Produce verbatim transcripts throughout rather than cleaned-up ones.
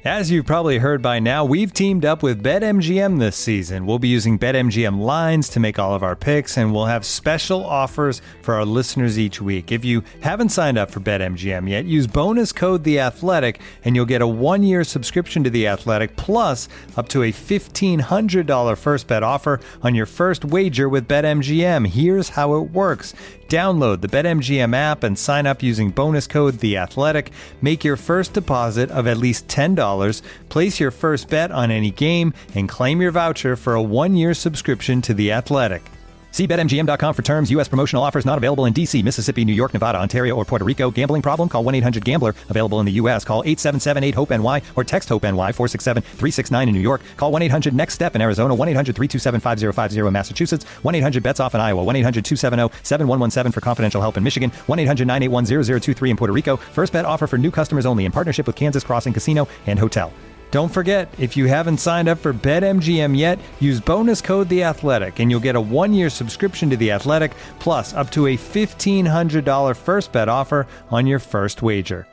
As you've probably heard by now, we've teamed up with BetMGM this season. We'll be using BetMGM lines to make all of our picks, and we'll have special offers for our listeners each week. If you haven't signed up for BetMGM yet, use bonus code The Athletic, and you'll get a one-year subscription to The Athletic, plus up to a fifteen hundred dollars first bet offer on your first wager with BetMGM. Here's how it works. Download the BetMGM app and sign up using bonus code The Athletic. Make your first deposit of at least ten dollars. Place your first bet on any game and claim your voucher for a one-year subscription to The Athletic. See Bet M G M dot com for terms. U S promotional offers not available in D C, Mississippi, New York, Nevada, Ontario, or Puerto Rico. Gambling problem? Call one eight hundred gambler. Available in the U S. Call eight seven seven eight hope N Y or text HOPE-NY four six seven three six nine in New York. Call one eight hundred next step in Arizona. one eight hundred three two seven five zero five zero in Massachusetts. one eight hundred bets off in Iowa. one eight hundred two seven zero seven one one seven for confidential help in Michigan. one eight hundred nine eight one zero zero two three in Puerto Rico. First bet offer for new customers only in partnership with Kansas Crossing Casino and Hotel. Don't forget, if you haven't signed up for BetMGM yet, use bonus code The Athletic, and you'll get a one-year subscription to The Athletic, plus up to a fifteen hundred dollars first bet offer on your first wager.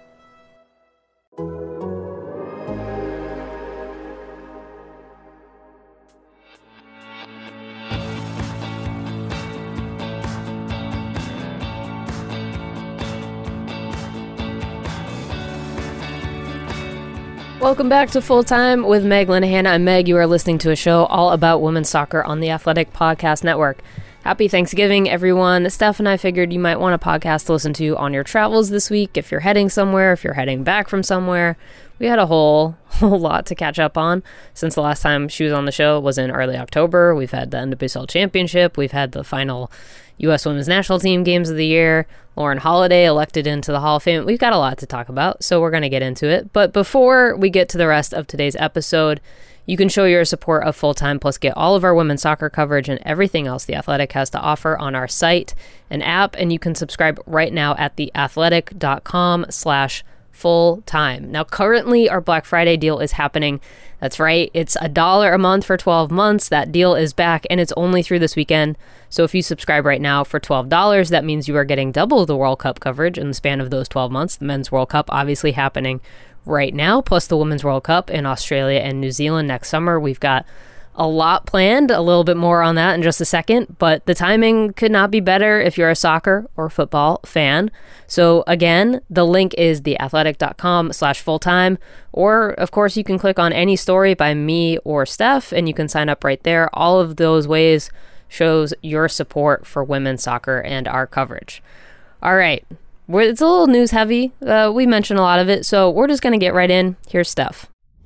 Welcome back to Full Time with Meg Linehan. I'm Meg. You are listening to a show all about women's soccer on the Athletic Podcast Network. Happy Thanksgiving, everyone. Steph and I figured you might want a podcast to listen to on your travels this week. If you're heading somewhere, if you're heading back from somewhere, we had a whole whole lot to catch up on since the last time she was on the show was in early October. We've had the N W S L Championship. We've had the final U S Women's National Team games of the year. Lauren Holiday elected into the Hall of Fame. We've got a lot to talk about, so we're going to get into it. But before we get to the rest of today's episode, you can show your support of Full Time, plus get all of our women's soccer coverage and everything else The Athletic has to offer on our site and app, and you can subscribe right now at theathletic.com slash full time. Now, currently, our Black Friday deal is happening. That's right. It's a dollar a month for twelve months. That deal is back, and it's only through this weekend. So if you subscribe right now for twelve dollars, that means you are getting double the World Cup coverage in the span of those twelve months. The Men's World Cup obviously happening right now, plus the Women's World Cup in Australia and New Zealand next summer. We've got a lot planned, a little bit more on that in just a second, but the timing could not be better if you're a soccer or football fan. So again, the link is theathletic.com slash full-time, or of course you can click on any story by me or Steph and you can sign up right there. All of those ways shows your support for women's soccer and our coverage. All right, we're, it's a little news heavy. Uh, we mentioned a lot of it, so we're just going to get right in. Here's Steph.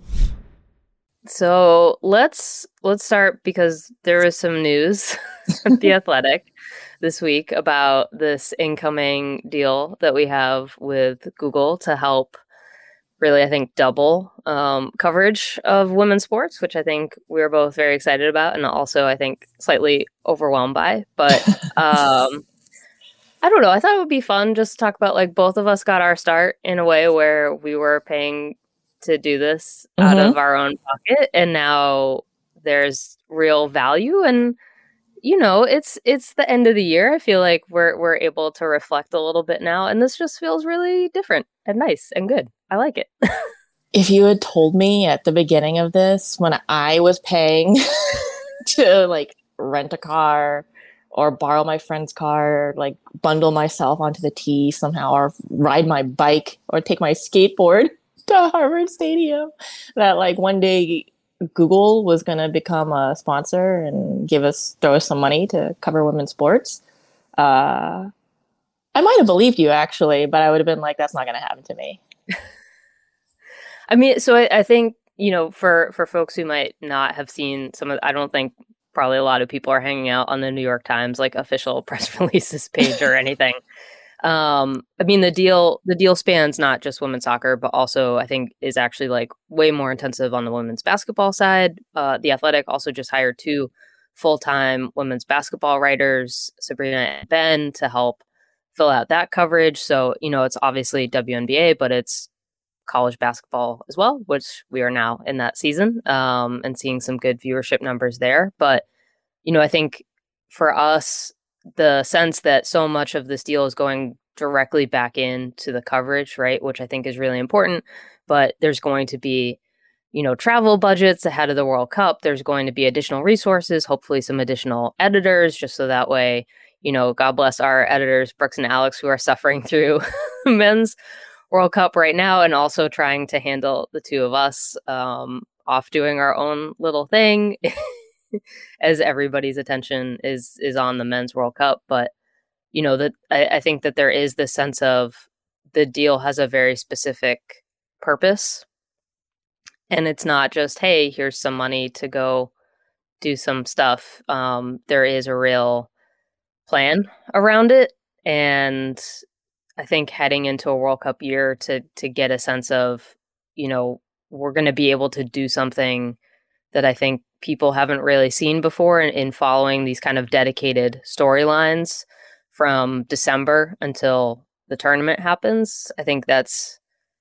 So let's let's start because there is some news from The Athletic this week about this incoming deal that we have with Google to help really, I think, double um, coverage of women's sports, which I think we're both very excited about and also, I think, slightly overwhelmed by. But um, I don't know. I thought it would be fun just to talk about, like, both of us got our start in a way where we were paying to do this mm-hmm. out of our own pocket, and now there's real value. And you know, it's it's the end of the year. I feel like we're we're able to reflect a little bit now, and this just feels really different and nice and good. I like it. If you had told me at the beginning of this, when I was paying to like rent a car or borrow my friend's car, or, like bundle myself onto the tee somehow, or ride my bike or take my skateboard to Harvard Stadium, that like one day Google was going to become a sponsor and give us, throw us some money to cover women's sports. Uh, I might have believed you actually, but I would have been like, that's not going to happen to me. I mean, so I, I think, you know, for, for folks who might not have seen some of, I don't think probably a lot of people are hanging out on the New York Times, like official press releases page or anything. Um, I mean, the deal, the deal spans not just women's soccer, but also I think is actually like way more intensive on the women's basketball side. Uh, the Athletic also just hired two full-time women's basketball writers, Sabrina and Ben, to help fill out that coverage. So, you know, it's obviously W N B A, but it's college basketball as well, which we are now in that season, um, and seeing some good viewership numbers there. But, you know, I think for us, the sense that so much of this deal is going directly back into the coverage, right, which I think is really important, but there's going to be you know, travel budgets ahead of the World Cup. There's going to be additional resources, hopefully some additional editors, just so that way, you know, God bless our editors, Brooks and Alex, who are suffering through men's World Cup right now, and also trying to handle the two of us um, off doing our own little thing as everybody's attention is is on the men's World Cup. But, you know, that I, I think that there is this sense of the deal has a very specific purpose. And it's not just, hey, here's some money to go do some stuff. Um, there is a real plan around it. And I think heading into a World Cup year to to get a sense of, you know, we're going to be able to do something that I think people haven't really seen before in, in following these kind of dedicated storylines from December until the tournament happens. I think that's,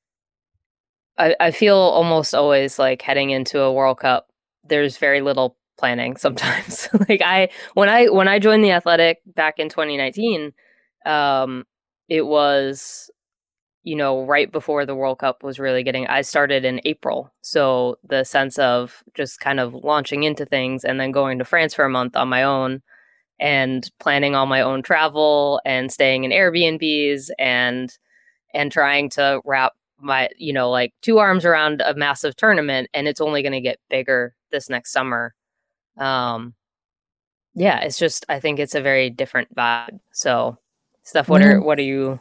I, I feel almost always like heading into a World Cup, there's very little planning sometimes. like I, when I, when I joined The Athletic back in twenty nineteen, um, it was, you know, right before the World Cup was really getting, I started in April. So the sense of just kind of launching into things and then going to France for a month on my own and planning all my own travel and staying in Airbnbs and, and trying to wrap my, you know, like two arms around a massive tournament, and it's only going to get bigger this next summer. Um, yeah, it's just, I think it's a very different vibe. So Steph, what are, what are you,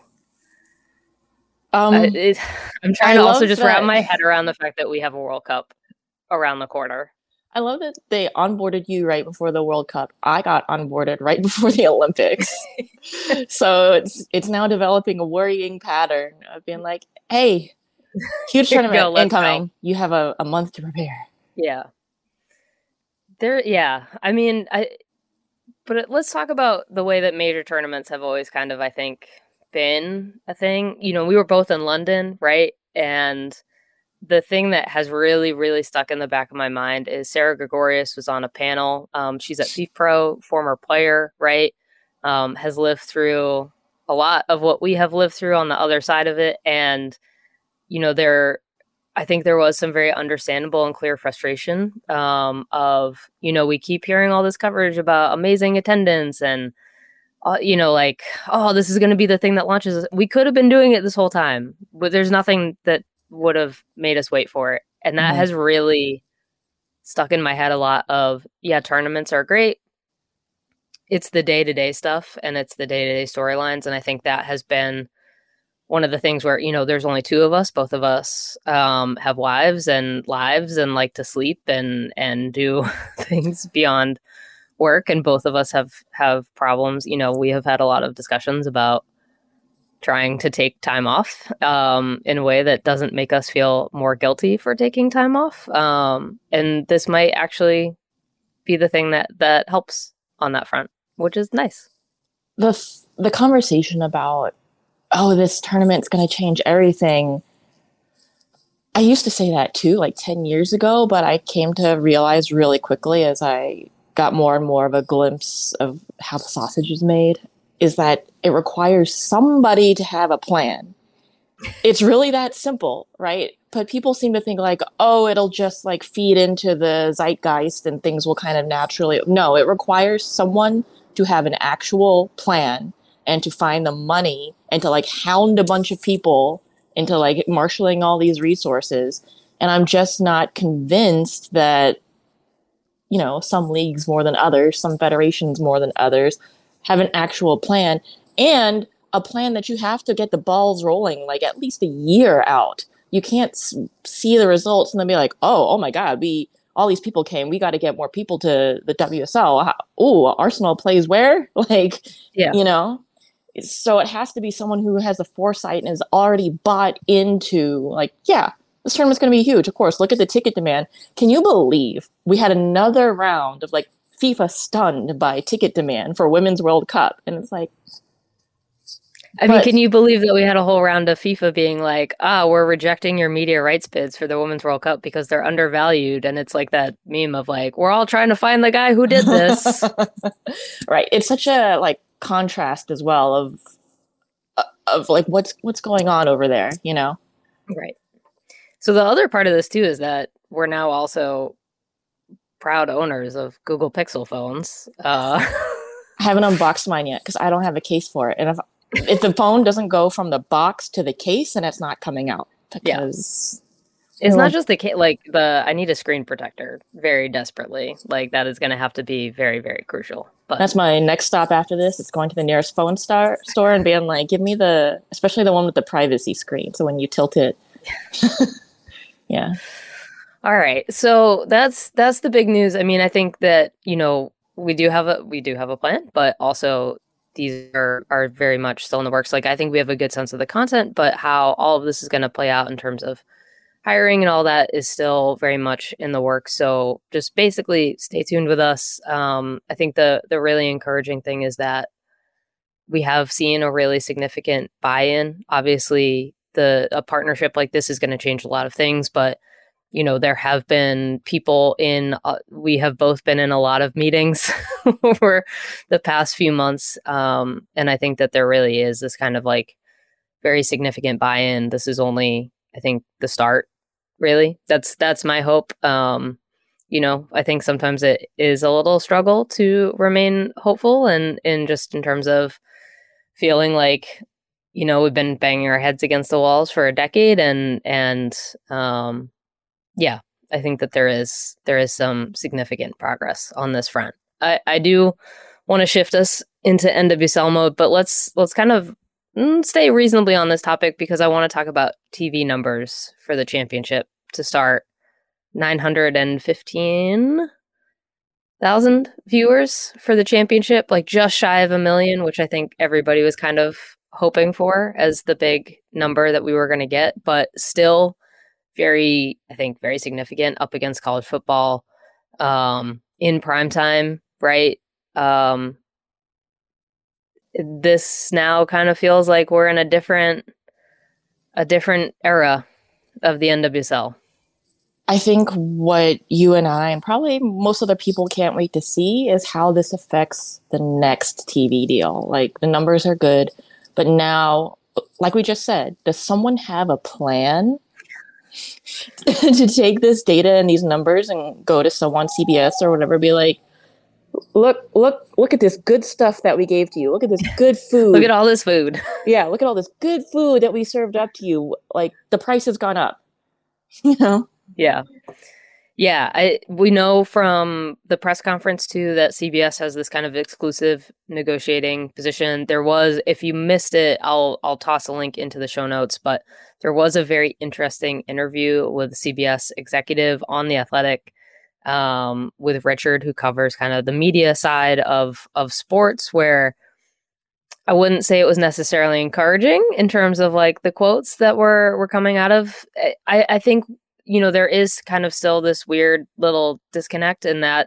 Um, I, it, I'm trying I to also love just that- wrap my head around the fact that we have a World Cup around the corner. I love that they onboarded you right before the World Cup. I got onboarded right before the Olympics. So it's it's now developing a worrying pattern of being like, hey, huge Here you tournament go, let's incoming. go. You have a, a month to prepare. Yeah. There, yeah. I mean, I, but it, let's talk about the way that major tournaments have always kind of, I think, been a thing. You know, we were both in London, right? And the thing that has really, really stuck in the back of my mind is Sarah Gregorius was on a panel. Um, she's at FIFPro, former player, right? Um, has lived through a lot of what we have lived through on the other side of it. And, you know, there, I think there was some very understandable and clear frustration um, of, you know, we keep hearing all this coverage about amazing attendance and, uh, you know, like, oh, this is going to be the thing that launches. We could have been doing it this whole time, but there's nothing that would have made us wait for it. And that Mhm. has really stuck in my head a lot of, yeah, tournaments are great. It's the day-to-day stuff and it's the day-to-day storylines. And I think that has been one of the things where, you know, there's only two of us, both of us um, have wives and lives and like to sleep and, and do things beyond work. And both of us have, have problems. You know, we have had a lot of discussions about trying to take time off um, in a way that doesn't make us feel more guilty for taking time off. Um, and this might actually be the thing that, that helps on that front, which is nice. The f- the conversation about, oh, this tournament's going to change everything. I used to say that too, like ten years ago, but I came to realize really quickly as I got more and more of a glimpse of how the sausage is made, is that it requires somebody to have a plan. It's really that simple, right? But people seem to think like, oh, it'll just like feed into the zeitgeist and things will kind of naturally. No, it requires someone to have an actual plan and to find the money and to like hound a bunch of people into like marshaling all these resources. And I'm just not convinced that, you know, some leagues more than others, some federations more than others have an actual plan, and a plan that you have to get the balls rolling like at least a year out. You can't s- see the results and then be like, oh, oh my God, we all these people came. We got to get more people to the W S L. Oh, Arsenal plays where? Like, Yeah. you know? So it has to be someone who has the foresight and is already bought into like, yeah, this tournament's going to be huge. Of course, look at the ticket demand. Can you believe we had another round of like FIFA stunned by ticket demand for Women's World Cup? And it's like, I mean, but- can you believe that we had a whole round of FIFA being like, ah, we're rejecting your media rights bids for the Women's World Cup because they're undervalued. And it's like that meme of like, we're all trying to find the guy who did this. right. It's such a like contrast as well of of like what's what's going on over there, you know? Right. So the other part of this too is that we're now also proud owners of Google Pixel phones. Uh, I haven't unboxed mine yet because I don't have a case for it. And if if the phone doesn't go from the box to the case, then it's not coming out because yeah. It's not just the case. Like the, I need a screen protector very desperately. Like that is going to have to be very, very crucial. But that's my next stop after this. It's going to the nearest phone star store and being like, give me the, especially the one with the privacy screen. So when you tilt it, yeah. All right. So that's that's the big news. I mean, I think that, you know, we do have a we do have a plan, but also these are are very much still in the works. Like I think we have a good sense of the content, but how all of this is going to play out in terms of hiring and all that is still very much in the works. So just basically stay tuned with us. Um, I think the the really encouraging thing is that we have seen a really significant buy-in. Obviously, the a partnership like this is going to change a lot of things, but you know, there have been people in, uh, we have both been in a lot of meetings over the past few months. Um, and I think that there really is this kind of like very significant buy-in. This is only, I think, the start, really. That's, that's my hope. Um, you know, I think sometimes it is a little struggle to remain hopeful and, and just in terms of feeling like, you know, we've been banging our heads against the walls for a decade and, and, um, yeah, I think that there is there is some significant progress on this front. I, I do want to shift us into N W S L mode, but let's let's kind of mm, stay reasonably on this topic because I want to talk about T V numbers for the championship to start. nine hundred fifteen thousand viewers for the championship, like just shy of a million, which I think everybody was kind of hoping for as the big number that we were going to get, but still very, I think, very significant up against college football um, in prime time, right? Um, this now kind of feels like we're in a different, a different era of the N W S L. I think what you and I and probably most other people can't wait to see is how this affects the next T V deal. Like the numbers are good, but now, like we just said, does someone have a plan to take this data and these numbers and go to someone, C B S or whatever, be like, look, look, look at this good stuff that we gave to you. Look at this good food. Look at all this food. Yeah, look at all this good food that we served up to you. Like the price has gone up. You know? Yeah. Yeah, I we know from the press conference too that C B S has this kind of exclusive negotiating position. There was, if you missed it, I'll I'll toss a link into the show notes, but there was a very interesting interview with C B S executive on The Athletic um, with Richard, who covers kind of the media side of of sports, where I wouldn't say it was necessarily encouraging in terms of like the quotes that were were coming out of. I, I think you know, there is kind of still this weird little disconnect in that,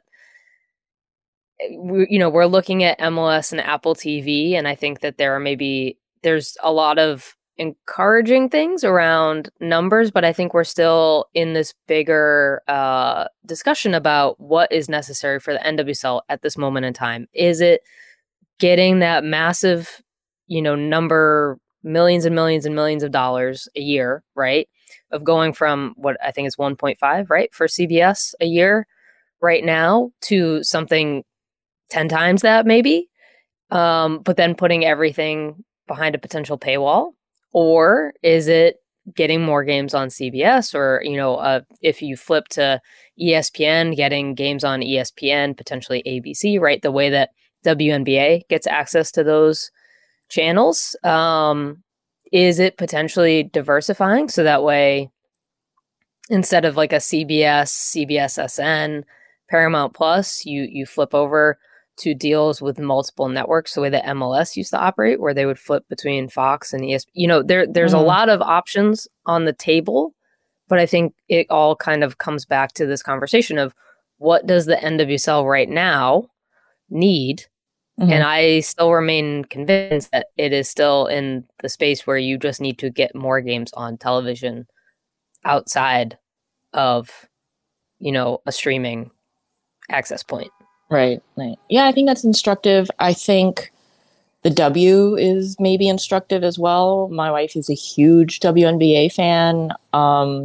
we, you know, we're looking at M L S and Apple T V, and I think that there are maybe, there's a lot of encouraging things around numbers, but I think we're still in this bigger uh, discussion about what is necessary for the N W S L at this moment in time. Is it getting that massive, you know, number, millions and millions and millions of dollars a year, right? Of going from what I think is one point five, right, for C B S a year right now to something ten times that maybe, um, but then putting everything behind a potential paywall? Or is it getting more games on C B S, or, you know, uh, if you flip to E S P N, getting games on E S P N, potentially A B C, right, the way that W N B A gets access to those channels? Um, is it potentially diversifying so that way, instead of like a C B S, C B S S N, Paramount Plus, you you flip over to deals with multiple networks, the way that M L S used to operate, where they would flip between Fox and E S P N. You know, there there's mm. a lot of options on the table, but I think it all kind of comes back to this conversation of what does the N W S L right now need? Mm-hmm. And I still remain convinced that it is still in the space where you just need to get more games on television outside of, you know, a streaming access point. Right. Right. Yeah, I think that's instructive. I think the W is maybe instructive as well. My wife is a huge W N B A fan. Um,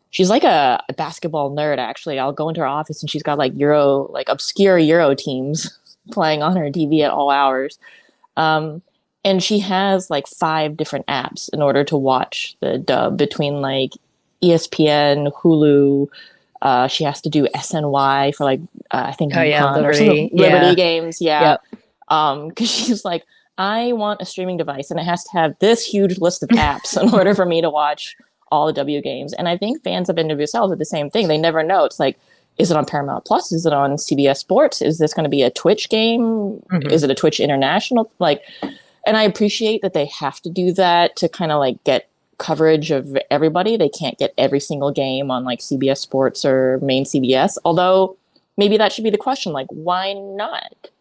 she's like a, a basketball nerd, actually. I'll go into her office and she's got like Euro, like obscure Euro teams playing on her T V at all hours. Um, and she has like five different apps in order to watch the dub between like E S P N, Hulu. Uh, she has to do S N Y for like, uh, I think, oh, yeah, or Liberty, Liberty yeah. games. Yeah. Yep. Um, cause she's like, I want a streaming device and it has to have this huge list of apps in order for me to watch all the W games. And I think fans of N W S L are the same thing. They never know. It's like, is it on Paramount Plus? Is it on C B S Sports? Is this going to be a Twitch game? Mm-hmm. Is it a Twitch International? Like, and I appreciate that they have to do that to kind of like get coverage of everybody. They can't get every single game on like C B S Sports or main C B S. Although maybe that should be the question. Like, why not?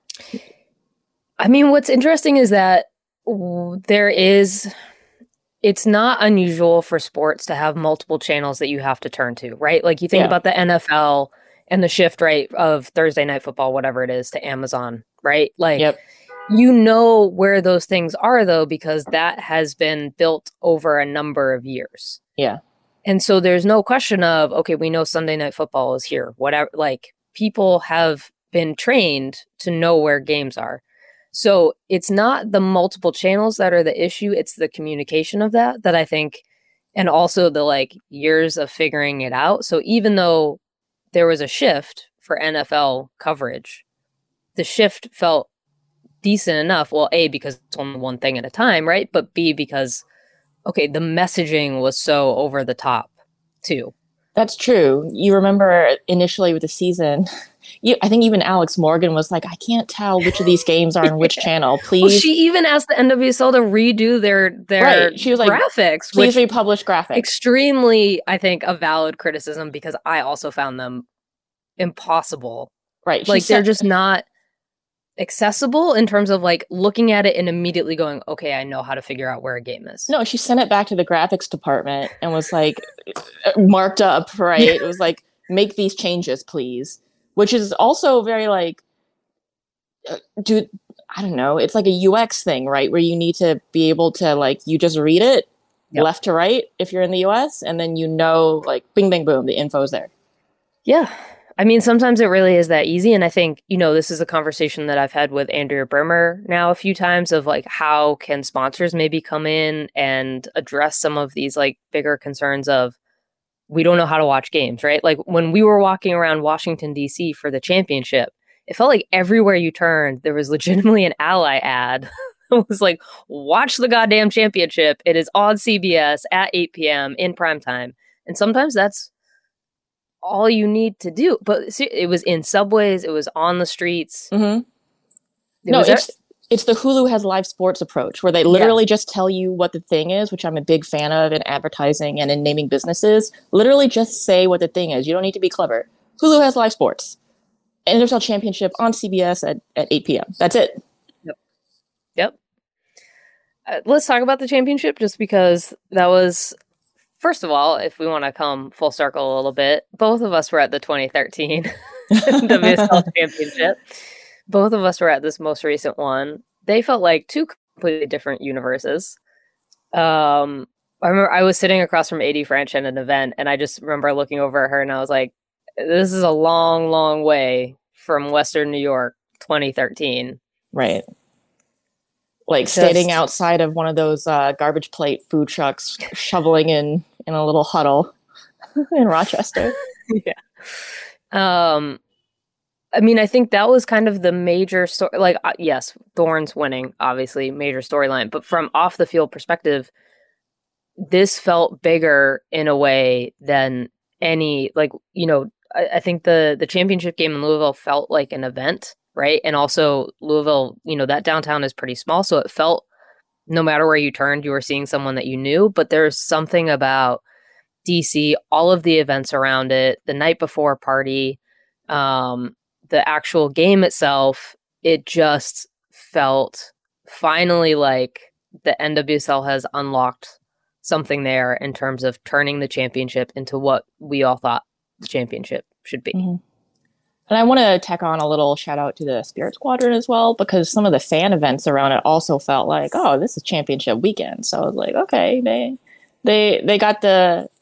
I mean, what's interesting is that there is, it's not unusual for sports to have multiple channels that you have to turn to, right? Like you think yeah. about the N F L and the shift, right, of Thursday Night Football, whatever it is, to Amazon, right? Like, yep. you know where those things are, though, because that has been built over a number of years. Yeah. And so there's no question of, okay, we know Sunday Night Football is here, whatever. Like, people have been trained to know where games are. So it's not the multiple channels that are the issue. It's the communication of that, that I think, and also the like years of figuring it out. So even though there was a shift for N F L coverage, the shift felt decent enough. Well, A, because it's only one thing at a time, right? But B, because, okay, the messaging was so over the top too. That's true. You remember initially with the season, you, I think even Alex Morgan was like, I can't tell which of these games are on which channel. Please. Well, she even asked the N W S L to redo their their right. She was like, graphics. Please republish graphics. Extremely, I think, a valid criticism because I also found them impossible. Right. Like they're just not accessible in terms of like looking at it and immediately going, okay, I know how to figure out where a game is. No, she sent it back to the graphics department and was like marked up, right? It was like, make these changes, please. Which is also very like, uh, dude, I don't know. It's like a U X thing, right? Where you need to be able to like, you just read it yep. left to right if you're in the U S and then you know like bing, bang, boom, the info's there. Yeah. I mean, sometimes it really is that easy. And I think, you know, this is a conversation that I've had with Andrea Brimmer now a few times of like, how can sponsors maybe come in and address some of these like bigger concerns of, we don't know how to watch games, right? Like when we were walking around Washington, D C for the championship, it felt like everywhere you turned, there was legitimately an Ally ad. It was like, watch the goddamn championship. It is on C B S at eight p.m. in primetime. And sometimes that's all you need to do. But see, it was in subways. It was on the streets. Mm-hmm. It no, was it's, there- it's the Hulu has live sports approach where they literally yeah. just tell you what the thing is, which I'm a big fan of in advertising and in naming businesses. Literally just say what the thing is. You don't need to be clever. Hulu has live sports. N W S L Championship on C B S at, at eight p.m. That's it. Yep. Yep. Uh, let's talk about the championship just because that was, first of all, if we want to come full circle a little bit, both of us were at the twenty thirteen W S L Championship. Both of us were at this most recent one. They felt like two completely different universes. Um, I remember I was sitting across from A D French at an event, and I just remember looking over at her, and I was like, this is a long, long way from Western New York, twenty thirteen. Right. Like Just, standing outside of one of those uh, garbage plate food trucks, shoveling in in a little huddle in Rochester. Yeah. Um, I mean, I think that was kind of the major story. Like, uh, yes, Thorns winning, obviously, major storyline. But from off the field perspective, this felt bigger in a way than any, like, you know, I, I think the the championship game in Louisville felt like an event. Right. And also Louisville, you know, that downtown is pretty small. So it felt no matter where you turned, you were seeing someone that you knew. But there's something about D C, all of the events around it, the night before party, um, the actual game itself, it just felt finally like the N W S L has unlocked something there in terms of turning the championship into what we all thought the championship should be. Mm-hmm. And I want to tack on a little shout out to the Spirit Squadron as well, because some of the fan events around it also felt like, oh, this is championship weekend. So I was like, okay, they they they got the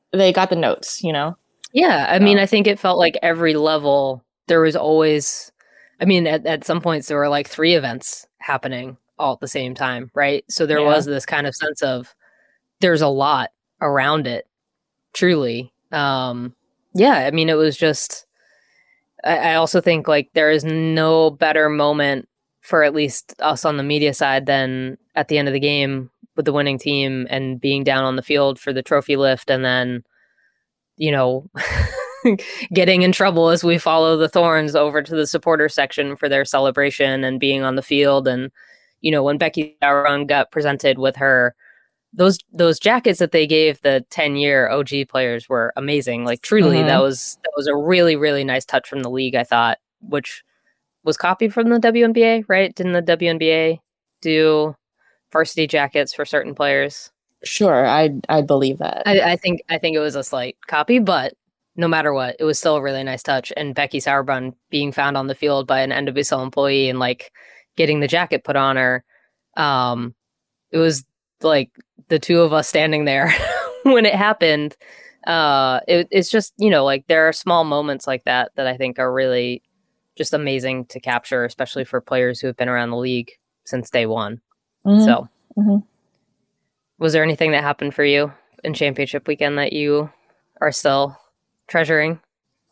they got the notes, you know? Yeah, I So. mean, I think it felt like every level there was always, I mean, at, at some points there were like three events happening all at the same time, right? So there Yeah. was this kind of sense of there's a lot around it, truly. Um, yeah, I mean, it was just, I, I also think like there is no better moment for at least us on the media side than at the end of the game with the winning team and being down on the field for the trophy lift and then, you know, getting in trouble as we follow the Thorns over to the supporter section for their celebration and being on the field. And, you know, when Becky Sauerbrunn got presented with her, those those jackets that they gave the ten-year O G players were amazing. Like, truly, Mhm. that was that was a really, really nice touch from the league, I thought, which was copied from the W N B A, right? Didn't the W N B A do varsity jackets for certain players? Sure, I I believe that. I, I think I think it was a slight copy, but no matter what, it was still a really nice touch. And Becky Sauerbrunn being found on the field by an N W S L employee and like getting the jacket put on her, um, it was like the two of us standing there when it happened. Uh, it, it's just, you know, like there are small moments like that that I think are really just amazing to capture, especially for players who have been around the league since day one. Mhm. So, Mhm. was there anything that happened for you in championship weekend that you are still treasuring?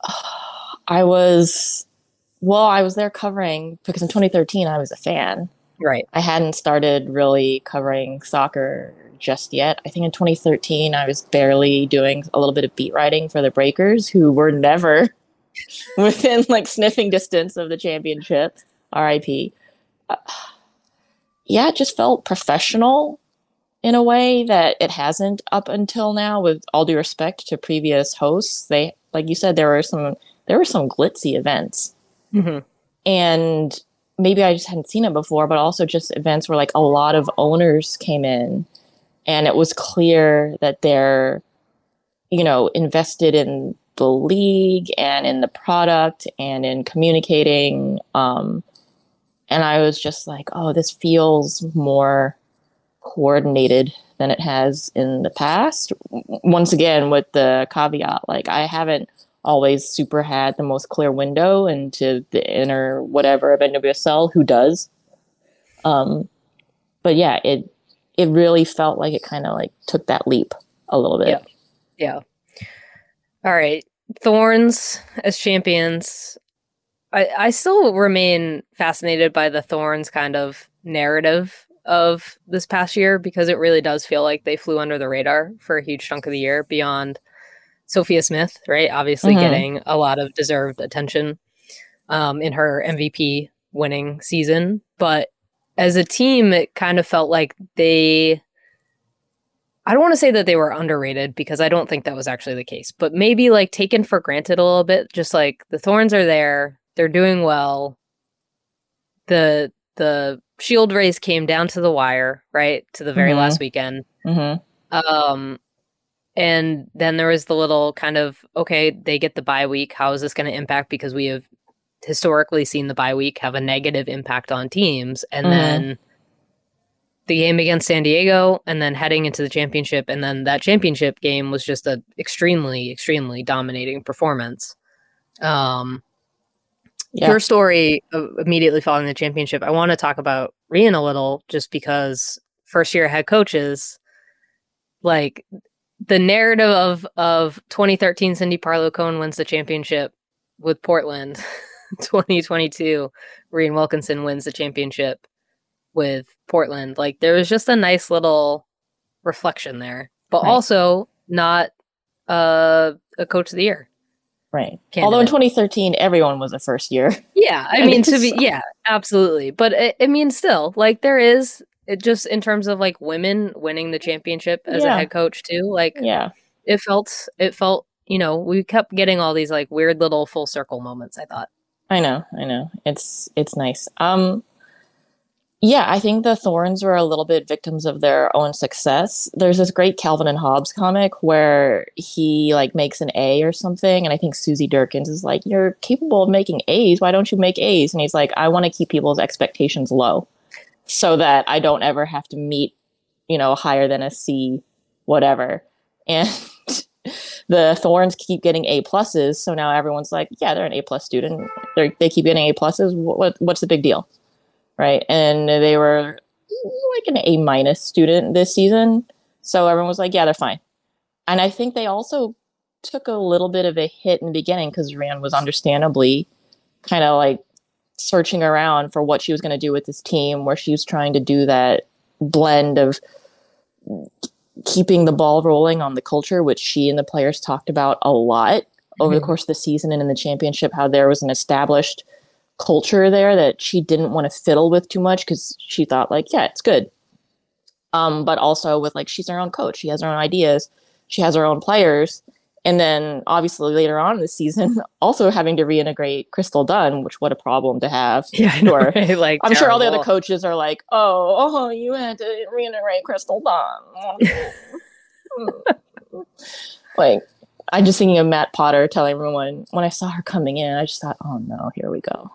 I was, well, I was there covering because in twenty thirteen I was a fan. Right. I hadn't started really covering soccer just yet. I think in twenty thirteen I was barely doing a little bit of beat writing for the Breakers, who were never within like sniffing distance of the championship. R I P. Uh, yeah, it just felt professional in a way that it hasn't up until now. With all due respect to previous hosts, they, like you said, there were some there were some glitzy events, Mm-hmm. and maybe I just hadn't seen it before, but also just events where like a lot of owners came in, and it was clear that they're, you know, invested in the league and in the product and in communicating. Um, and I was just like, oh, this feels more coordinated than it has in the past. Once again, with the caveat, like I haven't always super had the most clear window into the inner whatever of N W S L. Who does? Um, but yeah, it it really felt like it kind of like took that leap a little bit. Yeah. Yeah. All right. Thorns as champions. I, I still remain fascinated by the Thorns kind of narrative of this past year because it really does feel like they flew under the radar for a huge chunk of the year beyond Sophia Smith, right? Obviously Mhm. getting a lot of deserved attention um, in her M V P winning season. But as a team, it kind of felt like they, I don't want to say that they were underrated because I don't think that was actually the case, but maybe like taken for granted a little bit. Just like the Thorns are there, they're doing well. The the Shield race came down to the wire, right? To the very Mhm. last weekend. Mm-hmm. Um, and then there was the little kind of, okay, they get the bye week. How is this going to impact? Because we have historically seen the bye week have a negative impact on teams. And Mhm. then the game against San Diego and then heading into the championship. And then that championship game was just a extremely, extremely dominating performance. Um, Yeah. Your story uh, immediately following the championship, I want to talk about Rian a little just because first year head coaches, like the narrative of, of twenty thirteen Cindy Parlow Cohn wins the championship with Portland, twenty twenty-two Rian Wilkinson wins the championship with Portland. Like there was just a nice little reflection there, but Right. also not uh, a coach of the year. Right. Candidate. Although in twenty thirteen, everyone was a first year. Yeah, I mean, to be, yeah, absolutely. But it, I mean, still, like, there is, it just in terms of like women winning the championship as Yeah. a head coach, too, like, Yeah. it felt, it felt, you know, we kept getting all these like weird little full circle moments, I thought. I know. I know. It's, it's nice. Um, yeah, I think the Thorns were a little bit victims of their own success. There's this great Calvin and Hobbes comic where he like makes an A or something, and I think Susie Durkins is like, "You're capable of making A's. Why don't you make A's?" And he's like, "I want to keep people's expectations low, so that I don't ever have to meet, you know, higher than a C, whatever." And The Thorns keep getting A pluses, so now everyone's like, yeah, they're an A plus student. They they keep getting A pluses. What what's the big deal, right? And they were like an A minus student this season, so everyone was like, yeah, they're fine. And I think they also took a little bit of a hit in the beginning because Rand was understandably kind of like searching around for what she was going to do with this team, where she was trying to do that blend of keeping the ball rolling on the culture, which she and the players talked about a lot over mm-hmm. the course of the season and in the championship, how there was an established culture there that she didn't want to fiddle with too much because she thought like, yeah, it's good. Um, but also with like, she's her own coach. She has her own ideas. She has her own players. And then obviously later on in the season, also having to reintegrate Crystal Dunn, which what a problem to have. Yeah, I know, right? Like, I'm terrible. sure all the other coaches are like, oh, oh, you had to reintegrate Crystal Dunn. Like, I'm just thinking of Matt Potter telling everyone, when I saw her coming in, I just thought, oh no, here we go.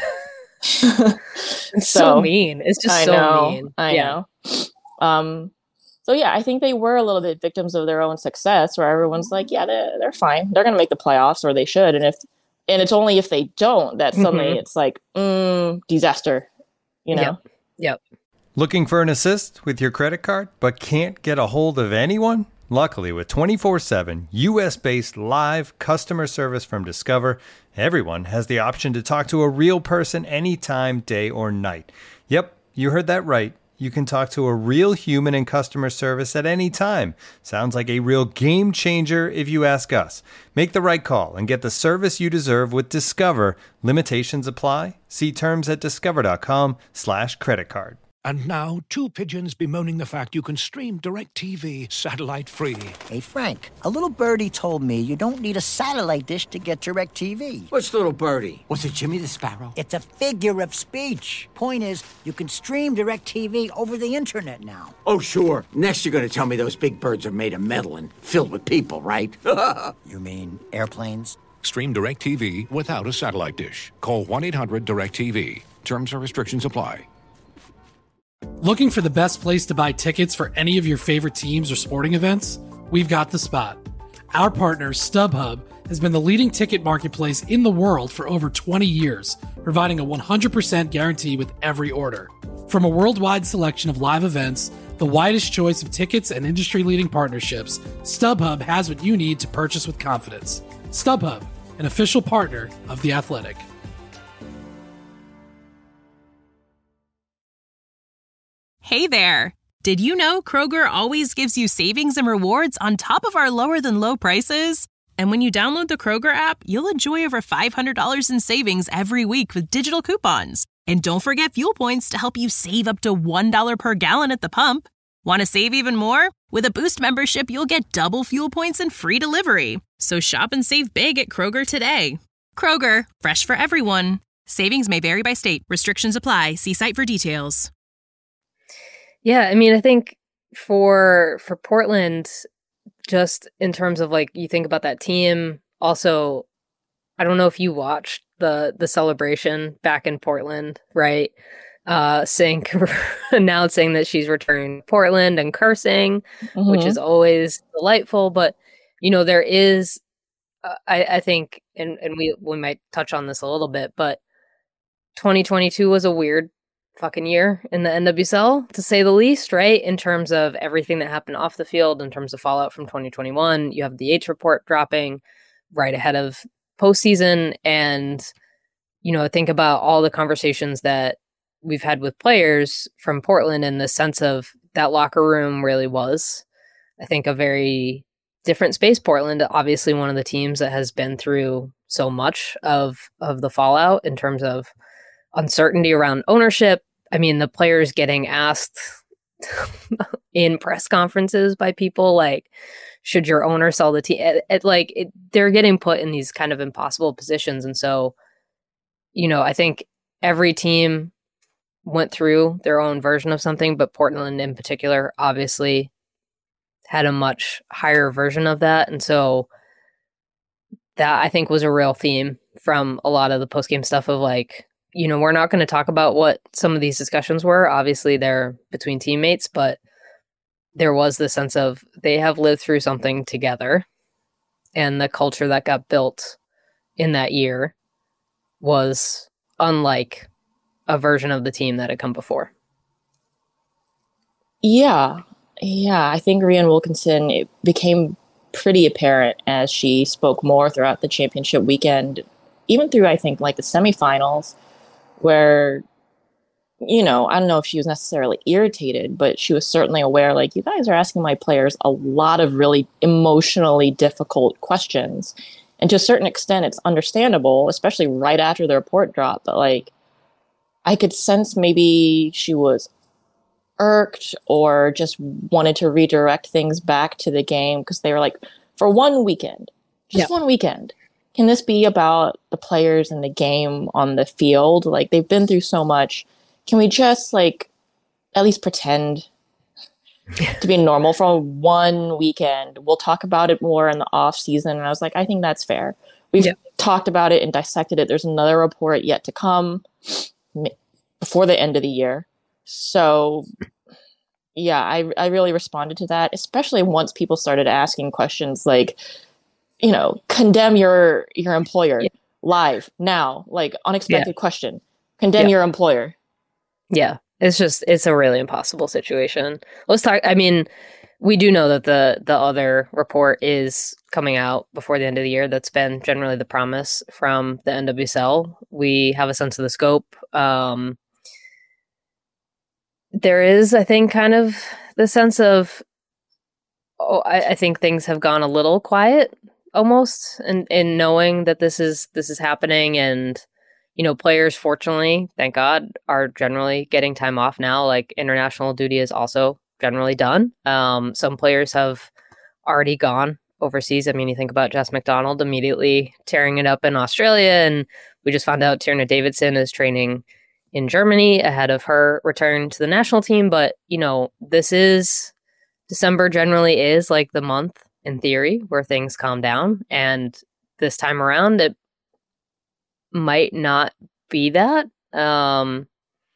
It's so, so mean. It's just I so know, mean. I yeah. know. Um, So, yeah, I think they were a little bit victims of their own success where everyone's like, yeah, they're, they're fine. They're going to make the playoffs, or they should. And if, and it's only if they don't that suddenly mm-hmm. it's like, mm, disaster, you know? Yep. yep. Looking for an assist with your credit card, but can't get a hold of anyone? Luckily, with twenty-four seven U S-based live customer service from Discover, everyone has the option to talk to a real person anytime, day or night. Yep, you heard that right. You can talk to a real human in customer service at any time. Sounds like a real game changer if you ask us. Make the right call and get the service you deserve with Discover. Limitations apply. See terms at discover.com slash credit card. And now, two pigeons bemoaning the fact you can stream DirecTV satellite-free. Hey, Frank, a little birdie told me you don't need a satellite dish to get DirecTV. What's little birdie? Was it Jimmy the Sparrow? It's a figure of speech. Point is, you can stream DirecTV over the internet now. Oh, sure. Next you're going to tell me those big birds are made of metal and filled with people, right? You mean airplanes? Stream DirecTV without a satellite dish. Call one eight hundred direct T V. Terms and restrictions apply. Looking for the best place to buy tickets for any of your favorite teams or sporting events? We've got the spot. Our partner, StubHub, has been the leading ticket marketplace in the world for over twenty years, providing a one hundred percent guarantee with every order. From a worldwide selection of live events, the widest choice of tickets and industry-leading partnerships, StubHub has what you need to purchase with confidence. StubHub, an official partner of The Athletic. Hey there! Did you know Kroger always gives you savings and rewards on top of our lower-than-low prices? And when you download the Kroger app, you'll enjoy over five hundred dollars in savings every week with digital coupons. And don't forget fuel points to help you save up to one dollar per gallon at the pump. Want to save even more? With a Boost membership, you'll get double fuel points and free delivery. So shop and save big at Kroger today. Kroger, fresh for everyone. Savings may vary by state. Restrictions apply. See site for details. Yeah, I mean, I think for for Portland, just in terms of like, you think about that team, also, I don't know if you watched the the celebration back in Portland, right? Uh, Sink announcing that she's returning to Portland and cursing, mm-hmm. which is always delightful. But, you know, there is, uh, I, I think, and, and we, we might touch on this a little bit, but twenty twenty-two was a weird fucking year in the N W S L, to say the least, right? In terms of everything that happened off the field, in terms of fallout from twenty twenty-one, you have the H report dropping right ahead of postseason. And, you know, think about all the conversations that we've had with players from Portland in the sense of that locker room really was, I think, a very different space. Portland, obviously one of the teams that has been through so much of, of the fallout in terms of uncertainty around ownership. I mean, the players getting asked in press conferences by people like, should your owner sell the team? It, it, like it, they're getting put in these kind of impossible positions. And so, you know, I think every team went through their own version of something, but Portland in particular, obviously had a much higher version of that. And so that, I think, was a real theme from a lot of the post-game stuff of like, you know, we're not going to talk about what some of these discussions were. Obviously, they're between teammates, but there was the sense of they have lived through something together. and the culture that got built in that year was unlike a version of the team that had come before. Yeah. Yeah. I think Rhian Wilkinson, it became pretty apparent as she spoke more throughout the championship weekend, even through, I think, like the semifinals, where, you know, I don't know if she was necessarily irritated, but she was certainly aware, like, you guys are asking my players a lot of really emotionally difficult questions. And to a certain extent, it's understandable, especially right after the report dropped. But, like, I could sense maybe she was irked or just wanted to redirect things back to the game, because they were like, for one weekend, just yeah. one weekend, can this be about the players and the game on the field? Like, they've been through so much. Can we just, like, at least pretend to be normal for one weekend? We'll talk about it more in the off season. And I was like, I think that's fair. We've yeah. talked about it and dissected it. There's another report yet to come before the end of the year. So, yeah, I I really responded to that, especially once people started asking questions like, you know, condemn your your employer yeah. live now, like unexpected yeah. question, condemn yeah. your employer. Yeah, it's just it's a really impossible situation. Let's talk. I mean, we do know that the the other report is coming out before the end of the year. That's been generally the promise from the N W S L. We have a sense of the scope. Um, There is, I think, kind of the sense of, oh, I, I think things have gone a little quiet almost in, in knowing that this is this is happening. And, you know, players, fortunately, thank God, are generally getting time off now. Like, international duty is also generally done. Um, some players have already gone overseas. I mean, you think about Jess McDonald immediately tearing it up in Australia. And we just found out Tierna Davidson is training in Germany ahead of her return to the national team. But, you know, this is December generally is like the month in theory where things calm down. And this time around, it might not be that. Um,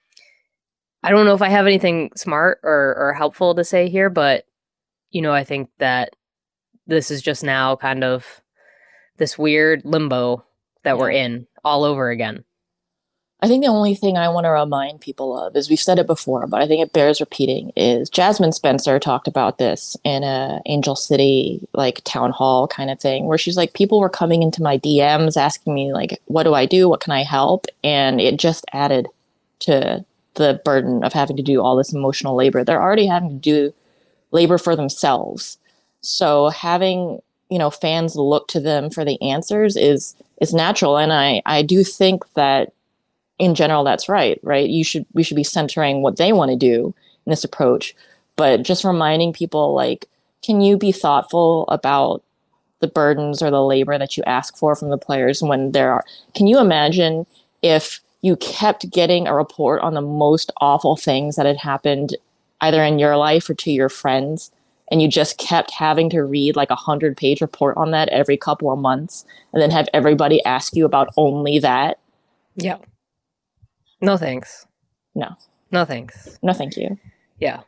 I don't know if I have anything smart or, or helpful to say here, but, you know, I think that this is just now kind of this weird limbo that yeah. we're in all over again. I think the only thing I want to remind people of is, we've said it before, but I think it bears repeating, is Jasmine Spencer talked about this in a Angel City, like, town hall kind of thing, where she's like, people were coming into my D Ms asking me, like, what do I do? What can I help? And it just added to the burden of having to do all this emotional labor. They're already having to do labor for themselves. So having, you know, fans look to them for the answers is, is natural. And I, I do think that, in general, that's right, right? You should, we should be centering what they want to do in this approach, but just reminding people, like, can you be thoughtful about the burdens or the labor that you ask for from the players when there are, can you imagine if you kept getting a report on the most awful things that had happened either in your life or to your friends, and you just kept having to read like a hundred page report on that every couple of months, and then have everybody ask you about only that? Yeah. No, thanks. No. No, thanks. No, thank you. Yeah.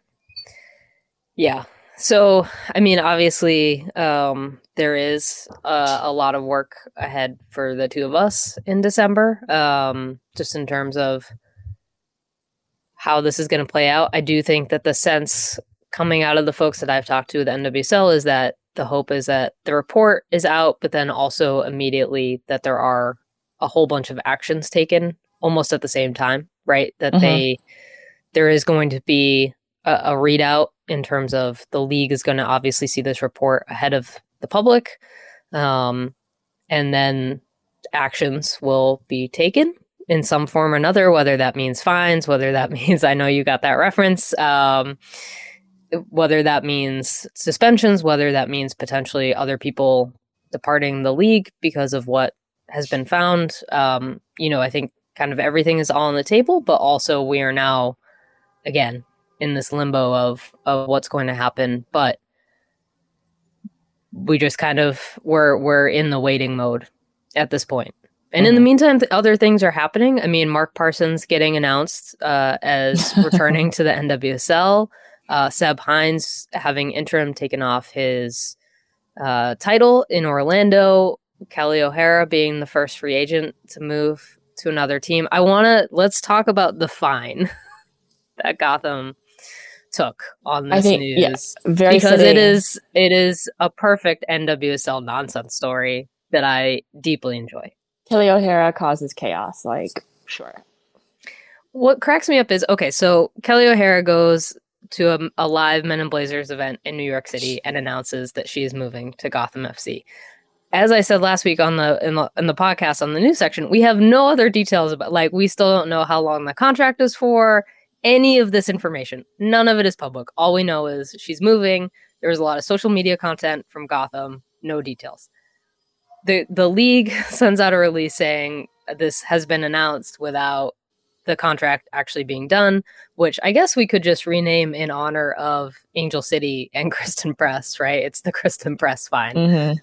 Yeah. So, I mean, obviously, um, there is uh, a lot of work ahead for the two of us in December, um, just in terms of how this is going to play out. I do think that the sense coming out of the folks that I've talked to at the N W S L is that the hope is that the report is out, but then also immediately that there are a whole bunch of actions taken almost at the same time, right? That mm-hmm. they, there is going to be a, a readout in terms of the league is going to obviously see this report ahead of the public. Um, and then actions will be taken in some form or another, whether that means fines, whether that means, I know you got that reference, um, whether that means suspensions, whether that means potentially other people departing the league because of what has been found. Um, you know, I think kind of everything is all on the table, but also we are now, again, in this limbo of, of what's going to happen. But we just kind of, we're, we're in the waiting mode at this point. And mm-hmm. in the meantime, th- other things are happening. I mean, Mark Parsons getting announced uh, as returning to the N W S L. Uh, Seb Hines having interim taken off his uh, title in Orlando. Kelly O'Hara being the first free agent to move to another team. I want to let's talk about the fine that Gotham took on this I think, news, yes, very because fitting. it is it is a perfect N W S L nonsense story that I deeply enjoy. Kelly O'Hara causes chaos, like, sure. What cracks me up is, okay, so Kelly O'Hara goes to a, a live Men in Blazers event in New York City and announces that she is moving to Gotham F C. As I said last week on the in, the in the podcast on the news section, we have no other details about, like, we still don't know how long the contract is for, any of this information. None of it is public. All we know is she's moving. There was a lot of social media content from Gotham, no details. The the league sends out a release saying this has been announced without the contract actually being done, which I guess we could just rename in honor of Angel City and Kristen Press, right? It's the Kristen Press fine. Mm-hmm.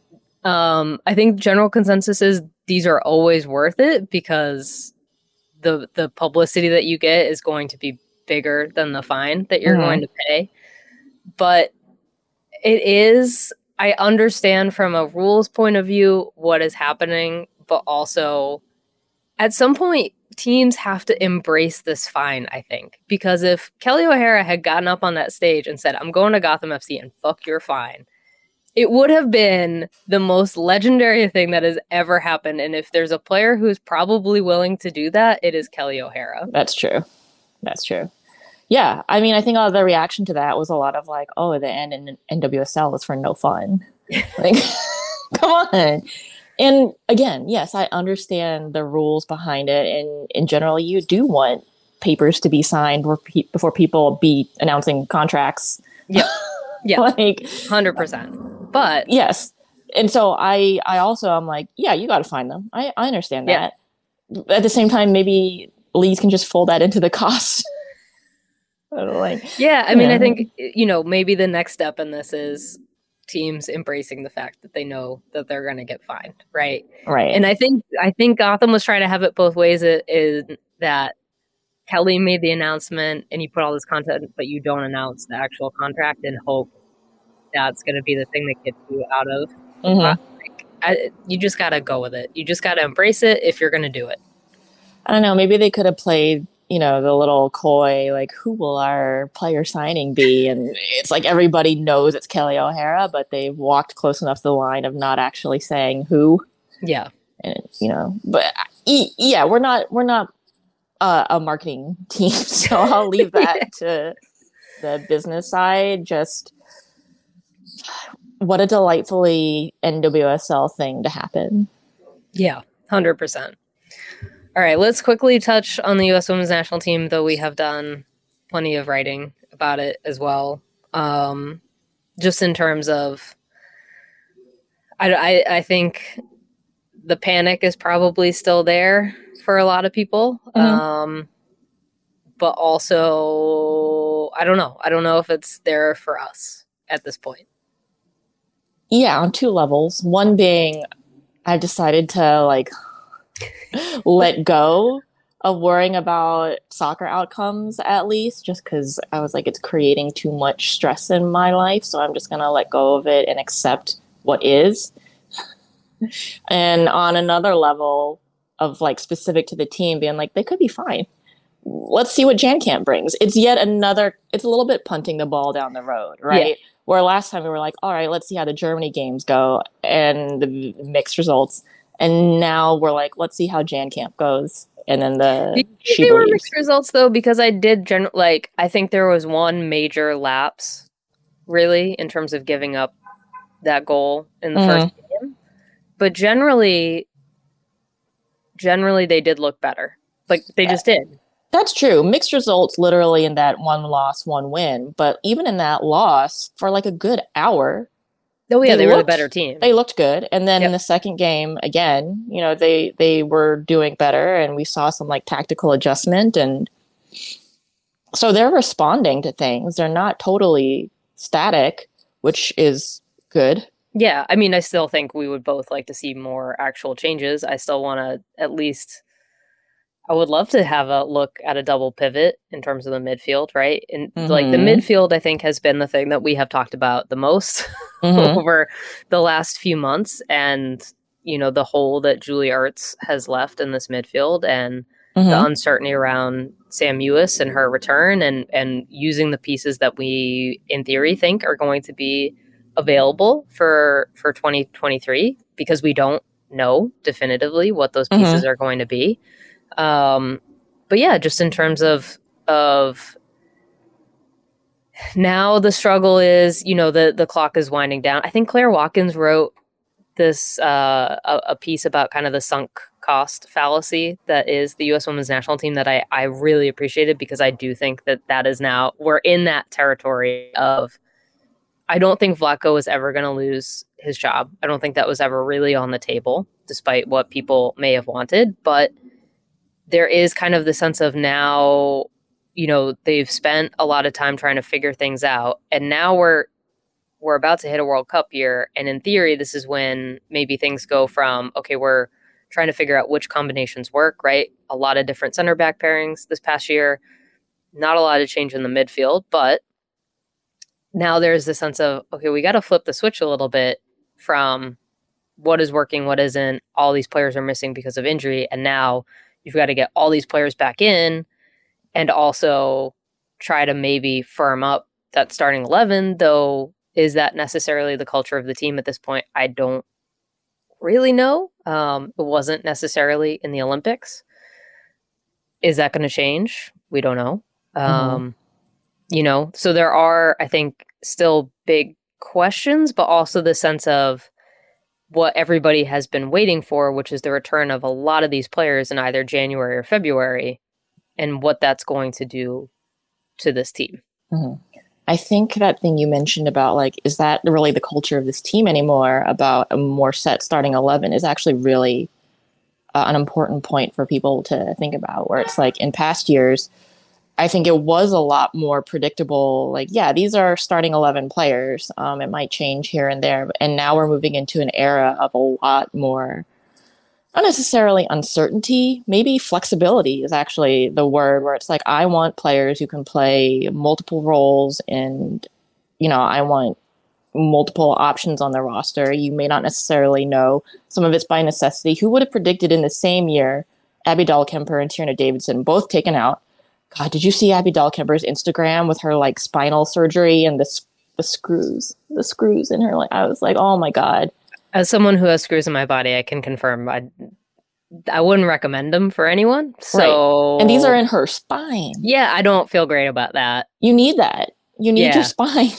Um, I think general consensus is these are always worth it because the the publicity that you get is going to be bigger than the fine that you're Mhm. going to pay. But it is, I understand from a rules point of view what is happening, but also at some point teams have to embrace this fine, I think. Because if Kelly O'Hara had gotten up on that stage and said, I'm going to Gotham F C and fuck your fine, it would have been the most legendary thing that has ever happened. And if there's a player who's probably willing to do that, it is Kelly O'Hara. That's true. That's true. Yeah. I mean, I think all the reaction to that was a lot of like, oh, the end in N W S L was for no fun. Like, come on. And again, yes, I understand the rules behind it. And in general, you do want papers to be signed before people be announcing contracts. Yeah. Yeah. Like, one hundred percent. But yes. And so I, I also, I'm like, yeah, you got to find them. I, I understand that. Yeah. At the same time, maybe leagues can just fold that into the cost. Like, yeah, I mean, know. I think, you know, maybe the next step in this is teams embracing the fact that they know that they're going to get fined, right? Right. And I think I think Gotham was trying to have it both ways. It is that Kelly made the announcement and you put all this content, but you don't announce the actual contract and hope that's going to be the thing that gets you out of. Mm-hmm. Like, I, you just got to go with it. You just got to embrace it if you're going to do it. I don't know. Maybe they could have played, you know, the little coy, like, who will our player signing be? And it's like everybody knows it's Kelly O'Hara, but they've walked close enough to the line of not actually saying who. Yeah. And, you know, but yeah, we're not, we're not uh, a marketing team. So I'll leave that yeah. to the business side. Just what a delightfully N W S L thing to happen. Yeah, one hundred percent. All right, let's quickly touch on the U S Women's National Team, though we have done plenty of writing about it as well. Um, just in terms of, I, I, I think the panic is probably still there for a lot of people. Mm-hmm. Um, but also, I don't know. I don't know if it's there for us at this point. Yeah, on two levels. One being, I've decided to, like, let go of worrying about soccer outcomes, at least, just because I was like, it's creating too much stress in my life. So I'm just going to let go of it and accept what is. And on another level of like specific to the team, being like, they could be fine. Let's see what Jan Camp brings. It's yet another, it's a little bit punting the ball down the road, right? Yeah. Where last time we were like, all right, let's see how the Germany games go and the mixed results. And now we're like, let's see how Jan Camp goes. And then the she they were mixed results though, because I did gen- like I think there was one major lapse, really, in terms of giving up that goal in the mm-hmm. first game. But generally, generally they did look better. Like they yeah. just did. That's true. Mixed results literally in that one loss, one win. But even in that loss, for like a good hour, oh yeah, they, they looked, were the better team. They looked good. And then yep. in the second game, again, you know, they they were doing better and we saw some like tactical adjustment. And so they're responding to things. They're not totally static, which is good. Yeah, I mean, I still think we would both like to see more actual changes. I still want to at least... I would love to have a look at a double pivot in terms of the midfield, right? And Mm-hmm. like the midfield, I think, has been the thing that we have talked about the most Mm-hmm. over the last few months. And, you know, the hole that Julie Ertz has left in this midfield and Mm-hmm. the uncertainty around Sam Ewis and her return and, and using the pieces that we, in theory, think are going to be available for, for twenty twenty-three because we don't know definitively what those pieces Mm-hmm. are going to be. Um, but yeah, just in terms of of now the struggle is, you know, the the clock is winding down. I think Claire Watkins wrote this uh, a, a piece about kind of the sunk cost fallacy that is the U S Women's National Team that I I really appreciated because I do think that that is now we're in that territory of I don't think Vlatko is ever going to lose his job. I don't think that was ever really on the table, despite what people may have wanted, but there is kind of the sense of now, you know, they've spent a lot of time trying to figure things out. And now we're we're about to hit a World Cup year. And in theory, this is when maybe things go from, okay, we're trying to figure out which combinations work, right? A lot of different center back pairings this past year. Not a lot of change in the midfield, but now there's the sense of, okay, we got to flip the switch a little bit from what is working, what isn't. All these players are missing because of injury. And now you've got to get all these players back in and also try to maybe firm up that starting eleven, though, is that necessarily the culture of the team at this point? I don't really know. Um, it wasn't necessarily in the Olympics. Is that going to change? We don't know. Um, Mm-hmm. You know, so there are, I think, still big questions, but also the sense of what everybody has been waiting for, which is the return of a lot of these players in either January or February, and what that's going to do to this team. Mm-hmm. I think that thing you mentioned about like, is that really the culture of this team anymore about a more set starting eleven is actually really uh, an important point for people to think about, where it's like in past years, I think it was a lot more predictable. Like, yeah, these are starting eleven players. Um, it might change here and there. And now we're moving into an era of a lot more, not necessarily uncertainty, maybe flexibility is actually the word, where it's like, I want players who can play multiple roles and, you know, I want multiple options on the roster. You may not necessarily know. Some of it's by necessity. Who would have predicted in the same year, Abby Dahlkemper and Tierna Davidson both taken out? God, did you see Abby Dahlkemper's Instagram with her like spinal surgery and the the screws, the screws in her? Like, I was like, oh my God. As someone who has screws in my body, I can confirm I I wouldn't recommend them for anyone. So, right. And these are in her spine. Yeah, I don't feel great about that. You need that. You need yeah. your spine.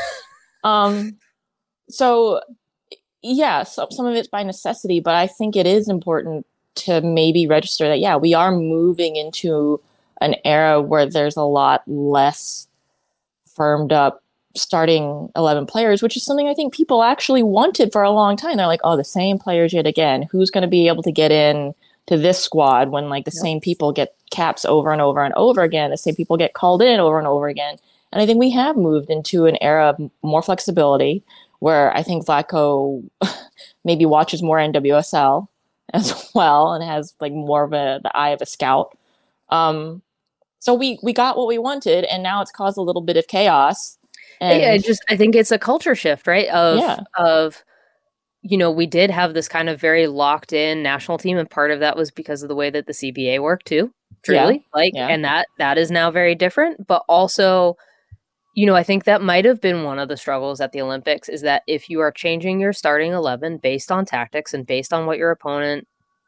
um. So, yeah, so, some of it's by necessity, but I think it is important to maybe register that, yeah, we are moving into an era where there's a lot less firmed up starting eleven players, which is something I think people actually wanted for a long time. They're like, oh, the same players yet again. Who's going to be able to get in to this squad when like the yep. same people get caps over and over and over again, the same people get called in over and over again. And I think we have moved into an era of more flexibility where I think Vlatko maybe watches more N W S L as well and has like more of a the eye of a scout. Um, So we, we got what we wanted, and now it's caused a little bit of chaos. And yeah, I just I think it's a culture shift, right? Of yeah. of you know, we did have this kind of very locked in national team, and part of that was because of the way that the C B A worked too. Truly, yeah. like, yeah. and that that is now very different. But also, you know, I think that might have been one of the struggles at the Olympics is that if you are changing your starting eleven based on tactics and based on what your opponent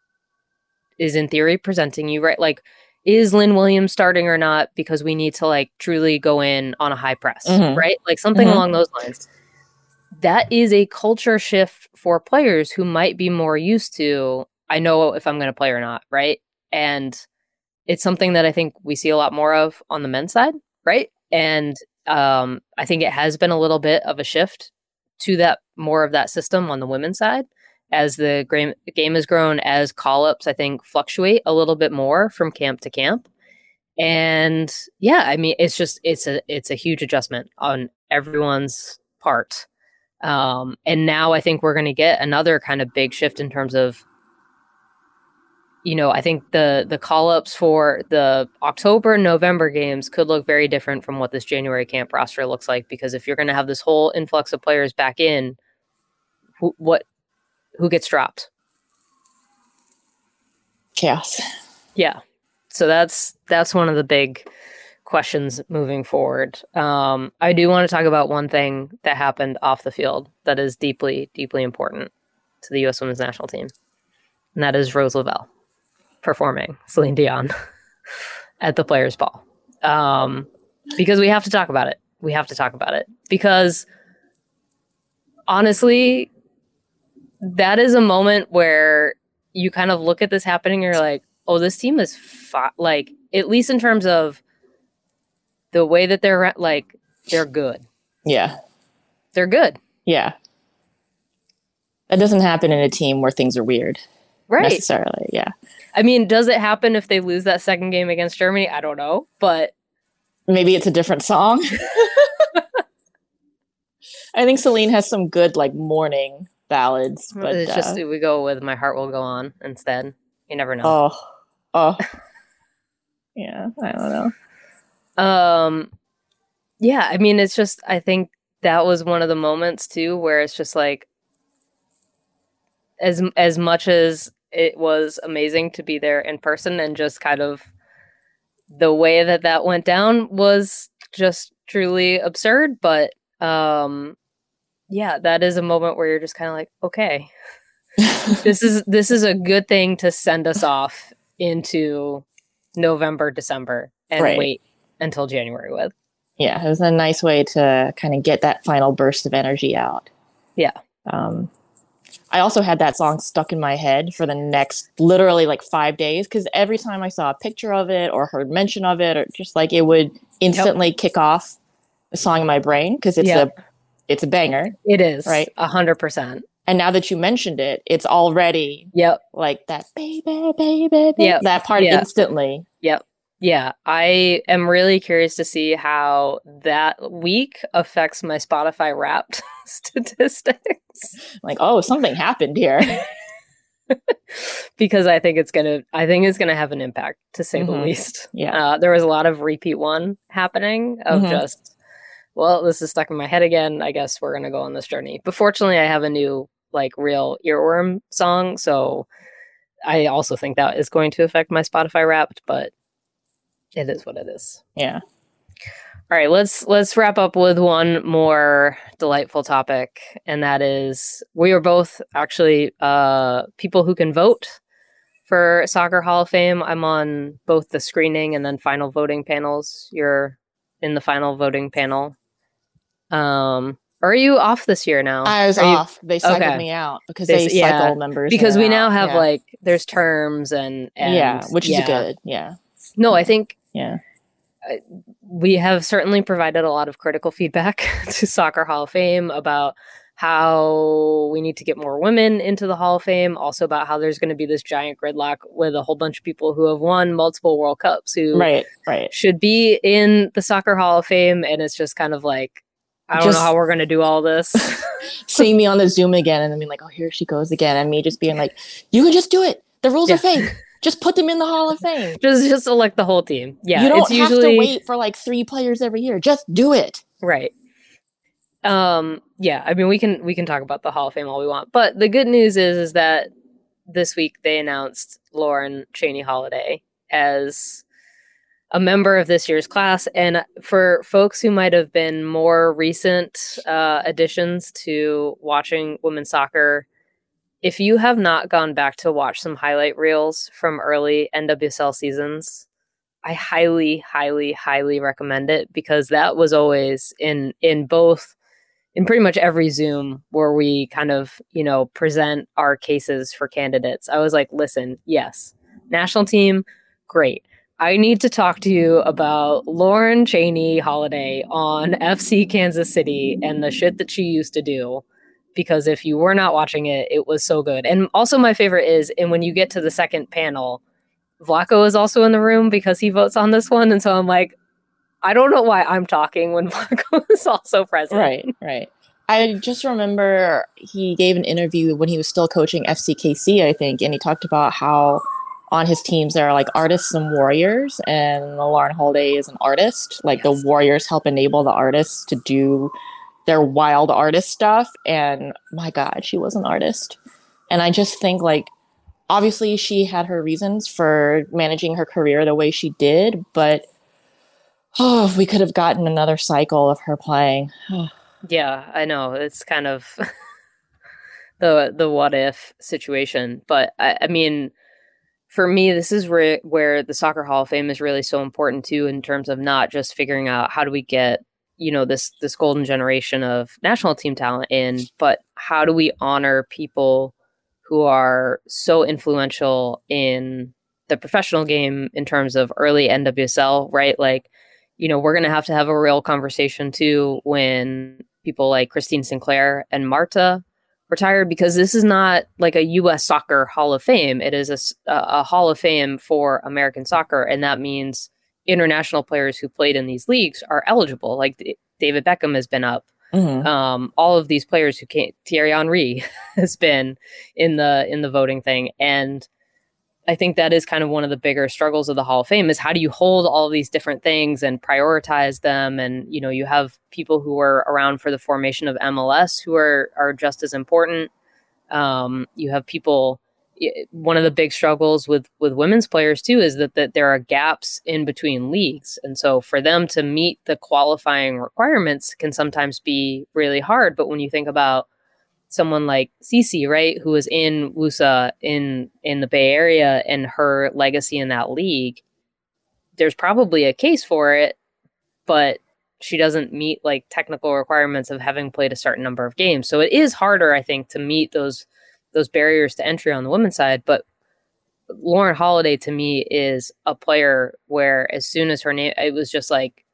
is in theory presenting you, right? Like, is Lynn Williams starting or not? Because we need to like truly go in on a high press, mm-hmm. right? Like something mm-hmm. along those lines. That is a culture shift for players who might be more used to, I know if I'm going to play or not, right? And it's something that I think we see a lot more of on the men's side, right? And um, I think it has been a little bit of a shift to that, more of that system on the women's side. As the game has grown, as call-ups, I think, fluctuate a little bit more from camp to camp. And yeah, I mean, it's just, it's a, it's a huge adjustment on everyone's part. Um, and now I think we're going to get another kind of big shift in terms of you know, I think the the call-ups for the October and November games could look very different from what this January camp roster looks like, because if you're going to have this whole influx of players back in, who, what, who gets dropped? Chaos. Yeah. So that's that's one of the big questions moving forward. Um, I do want to talk about one thing that happened off the field that is deeply, deeply important to the U S Women's National Team, and that is Rose Lavelle performing Celine Dion at the Players' Ball. Um, because we have to talk about it. We have to talk about it. Because honestly, that is a moment where you kind of look at this happening and you're like, oh, this team is fi-, like, at least in terms of the way that they're like, they're good. Yeah. They're good. Yeah. That doesn't happen in a team where things are weird. Right. Necessarily. Yeah. I mean, does it happen if they lose that second game against Germany? I don't know, but maybe it's a different song. I think Celine has some good like morning ballads, but it's uh, just we go with My Heart Will Go On instead. You never know. Oh, oh, yeah. I don't know. Um, yeah. I mean, it's just I think that was one of the moments too where it's just like as as much as it was amazing to be there in person, and just kind of the way that that went down was just truly absurd. But um, yeah, that is a moment where you're just kind of like, okay, this is this is a good thing to send us off into November, December, and Right. wait until January with. Yeah, it was a nice way to kind of get that final burst of energy out. Yeah. Um, I also had that song stuck in my head for the next literally like five days because every time I saw a picture of it or heard mention of it, or just like it would instantly yep. kick off the song in my brain because it's yep. a it's a banger. It is, right? A hundred percent. And now that you mentioned it, it's already yep like that baby, baby, baby. Yep. That part yep. instantly. Yep. Yeah, I am really curious to see how that week affects my Spotify Wrapped statistics. Like, oh, something happened here. Because I think it's gonna, I think it's gonna have an impact, to say mm-hmm. the least. Yeah, uh, there was a lot of repeat one happening of mm-hmm. just, well, this is stuck in my head again. I guess we're gonna go on this journey. But fortunately, I have a new like real earworm song, so I also think that is going to affect my Spotify Wrapped, but. It is what it is. Yeah. All right, let's let's wrap up with one more delightful topic, and that is we are both actually uh, people who can vote for Soccer Hall of Fame. I'm on both the screening and then final voting panels. You're in the final voting panel. Um, or are you off this year now? I was are off. You... They cycled okay. me out because they, they cycle yeah, members. Because we out. now have yeah. like there's terms and, and yeah, which yeah. is good. Yeah. No, I think. Yeah. We have certainly provided a lot of critical feedback to Soccer Hall of Fame about how we need to get more women into the Hall of Fame. Also about how there's going to be this giant gridlock with a whole bunch of people who have won multiple World Cups who right, right. should be in the Soccer Hall of Fame. And it's just kind of like, I don't just know how we're going to do all this. Seeing me on the Zoom again and then being like, oh, here she goes again. And me just being like, you can just do it. The rules yeah. are fake. Just put them in the Hall of Fame. Just just select the whole team. Yeah, you don't it's have usually... to wait for like three players every year. Just do it. Right. Um. Yeah. I mean, we can we can talk about the Hall of Fame all we want, but the good news is is that this week they announced Lauren Cheney Holiday as a member of this year's class, and for folks who might have been more recent uh, additions to watching women's soccer. If you have not gone back to watch some highlight reels from early N W S L seasons, I highly, highly, highly recommend it because that was always in in both, in pretty much every Zoom where we kind of, you know, present our cases for candidates. I was like, listen, yes, national team, great. I need to talk to you about Lauren Cheney Holiday on F C Kansas City and the shit that she used to do. Because if you were not watching it, it was so good. And also my favorite is, and when you get to the second panel, Vlatko is also in the room because he votes on this one. And so I'm like, I don't know why I'm talking when Vlatko is also present. Right, right. I just remember he gave an interview when he was still coaching F C K C, I think, and he talked about how on his teams there are like artists and warriors, and Lauren Holiday is an artist. Like yes. the warriors help enable the artists to do their wild artist stuff. And my God, she was an artist. And I just think like, obviously she had her reasons for managing her career the way she did, but oh, if we could have gotten another cycle of her playing. Yeah, I know. It's kind of the the what if situation. But I, I mean, for me, this is re- where the Soccer Hall of Fame is really so important too, in terms of not just figuring out how do we get, you know, this this golden generation of national team talent in, but how do we honor people who are so influential in the professional game in terms of early N W S L, right? Like, you know, we're going to have to have a real conversation too when people like Christine Sinclair and Marta retired, because this is not like a U S Soccer Hall of Fame. It is a, a Hall of Fame for American soccer. And that means international players who played in these leagues are eligible. Like David Beckham has been up. Mm-hmm. Um, all of these players who came, Thierry Henry has been in the in the voting thing. And I think that is kind of one of the bigger struggles of the Hall of Fame is how do you hold all of these different things and prioritize them? And, you know, you have people who were around for the formation of M L S who are, are just as important. Um, you have people, one of the big struggles with, with women's players too, is that, that there are gaps in between leagues. And so for them to meet the qualifying requirements can sometimes be really hard. But when you think about someone like Cece, right, who was in W U S A in, in the Bay Area and her legacy in that league, there's probably a case for it, but she doesn't meet like technical requirements of having played a certain number of games. So it is harder, I think, to meet those those barriers to entry on the women's side. But Lauren Holiday to me is a player where as soon as her name, it was just like,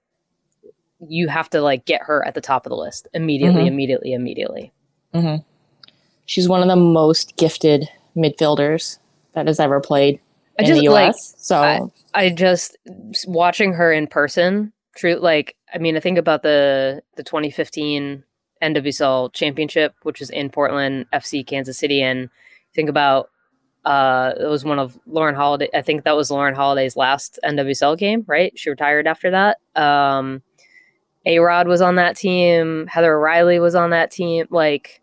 you have to like get her at the top of the list immediately, mm-hmm. immediately, immediately. Mm-hmm. She's one of the most gifted midfielders that has ever played in just, the U S. Like, so I, I just watching her in person, true. Like, I mean, I think about the, the twenty fifteen N W S L championship, which was in Portland, F C Kansas City. And think about, uh, it was one of Lauren Holiday. I think that was Lauren Holiday's last N W S L game, right? She retired after that. Um, A-Rod was on that team. Heather O'Reilly was on that team. Like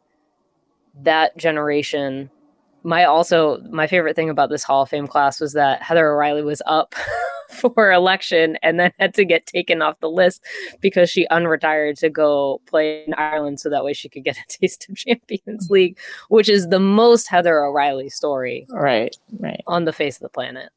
that generation. My also, my favorite thing about this Hall of Fame class was that Heather O'Reilly was up for election and then had to get taken off the list because she unretired to go play in Ireland so that way she could get a taste of Champions League, which is the most Heather O'Reilly story right, right. on the face of the planet.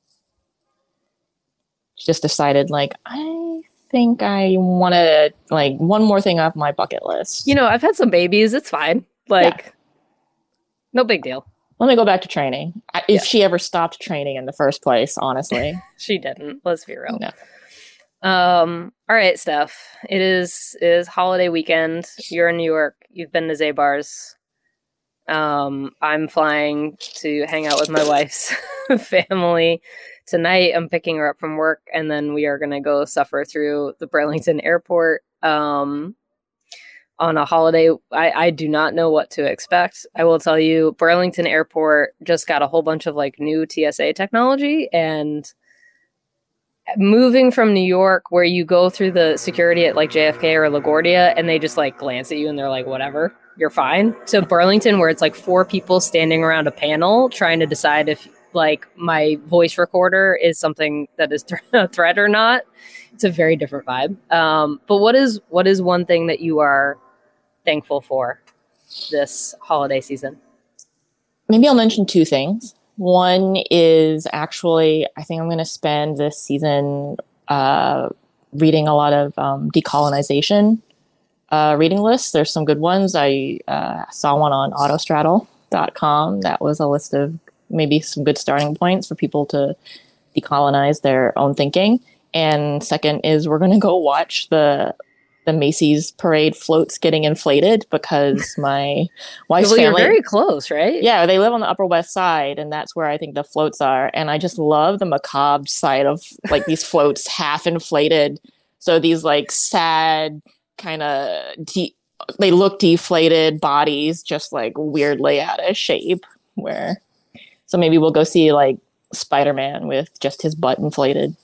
She just decided, like, I think I want to, like, one more thing off my bucket list. You know, I've had some babies. It's fine. Like, yeah. No big deal. Let me go back to training. I, if yeah. she ever stopped training in the first place, honestly. She didn't. Let's be real. No. Um, all right, Steph. It is it is holiday weekend. You're in New York. You've been to Zabar's. Um, I'm flying to hang out with my wife's family tonight. I'm picking her up from work, and then we are going to go suffer through the Burlington airport. Um, on a holiday, I, I do not know what to expect. I will tell you, Burlington Airport just got a whole bunch of like new T S A technology, and moving from New York where you go through the security at like J F K or LaGuardia and they just like glance at you and they're like, whatever, you're fine. To Burlington where it's like four people standing around a panel trying to decide if like my voice recorder is something that is th- a threat or not. It's a very different vibe. Um, but what is what is one thing that you are thankful for this holiday season? Maybe I'll mention two things. One is actually, I think I'm going to spend this season uh, reading a lot of um, decolonization uh, reading lists. There's some good ones. I uh, saw one on autostraddle dot com. That was a list of maybe some good starting points for people to decolonize their own thinking. And second is we're going to go watch the the Macy's parade floats getting inflated because my wife's well, family... You're very close, right? Yeah, they live on the Upper West Side, and that's where I think the floats are. And I just love the macabre side of like these floats half inflated. So these like sad kind of... De- they look deflated bodies just like weirdly out of shape. Where So maybe we'll go see like Spider-Man with just his butt inflated.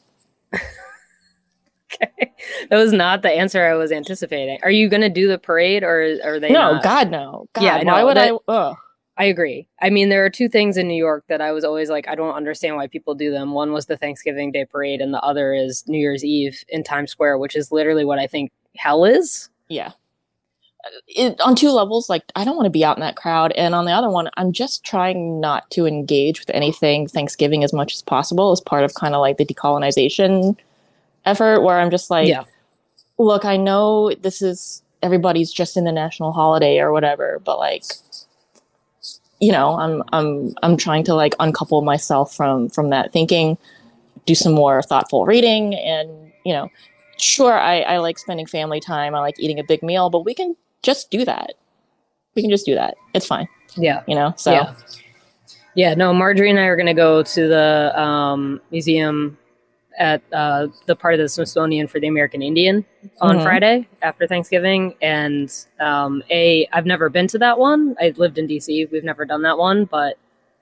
Okay. That was not the answer I was anticipating. Are you going to do the parade, or are they No, not? God, no. God, Yeah, why no, would that- I? Ugh. I agree. I mean, there are two things in New York that I was always like, I don't understand why people do them. One was the Thanksgiving Day parade, and the other is New Year's Eve in Times Square, which is literally what I think hell is. Yeah. It, on two levels, like, I don't want to be out in that crowd. And on the other one, I'm just trying not to engage with anything Thanksgiving as much as possible as part of kind of like the decolonization effort, where I'm just like, Yeah. look, I know this is everybody's just in the national holiday or whatever, but like, you know, I'm I'm I'm trying to like uncouple myself from from that thinking, do some more thoughtful reading, and you know, sure, I, I like spending family time. I like eating a big meal, but we can just do that. We can just do that. It's fine. Yeah. You know, so Yeah. Yeah, no, Marjorie and I are going to go to the um, museum at uh, the part of the Smithsonian for the American Indian on Mhm. Friday after Thanksgiving. And um, A, I've never been to that one. I lived in D C. We've never done that one. But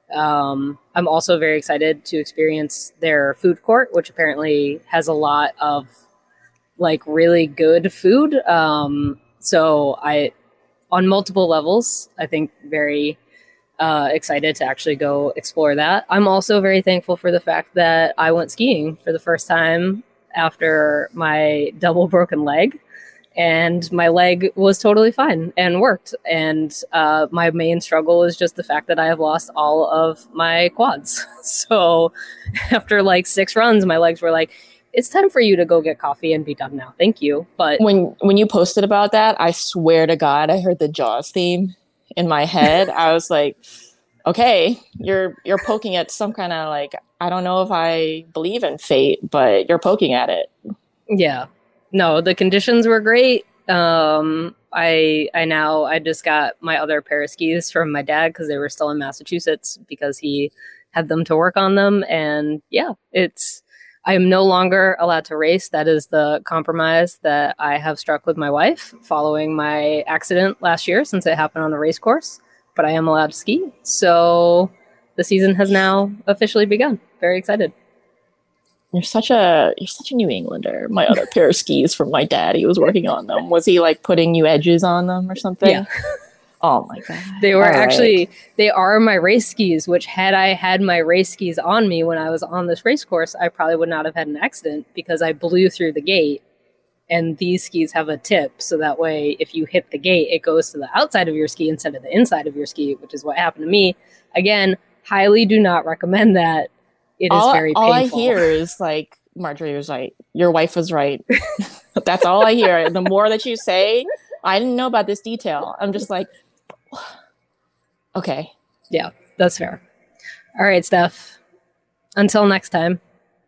um, I'm also very excited to experience their food court, which apparently has a lot of like really good food. Um, so I, on multiple levels, I think very... Uh, excited to actually go explore that. I'm also very thankful for the fact that I went skiing for the first time after my double broken leg, and my leg was totally fine and worked. And uh, my main struggle is just the fact that I have lost all of my quads. So after like six runs, my legs were like, it's time for you to go get coffee and be done now. Thank you. But when when you posted about that, I swear to God, I heard the Jaws theme in my head. I was like, okay, you're you're poking at some kind of like, I don't know if I believe in fate, but you're poking at it. yeah, no, the conditions were great. Um, I I now I just got my other pair of skis from my dad because they were still in Massachusetts because he had them to work on them. And yeah, it's I am no longer allowed to race. That is the compromise that I have struck with my wife following my accident last year, since it happened on a race course. But I am allowed to ski. So the season has now officially begun. Very excited. You're such a you're such a New Englander. My other pair of skis from my dad, he was working on them. Was he like putting new edges on them or something? Yeah. Oh my God. They were All right. actually, they are my race skis, which had I had my race skis on me when I was on this race course, I probably would not have had an accident because I blew through the gate, and these skis have a tip. So that way, if you hit the gate, it goes to the outside of your ski instead of the inside of your ski, which is what happened to me. Again, highly do not recommend that. It is all, very all painful. I hear is like, Marjorie was right. Your wife was right. That's all I hear. The more that you say, I didn't know about this detail. I'm just like, okay. Yeah, that's fair. All right, Steph. Until next time.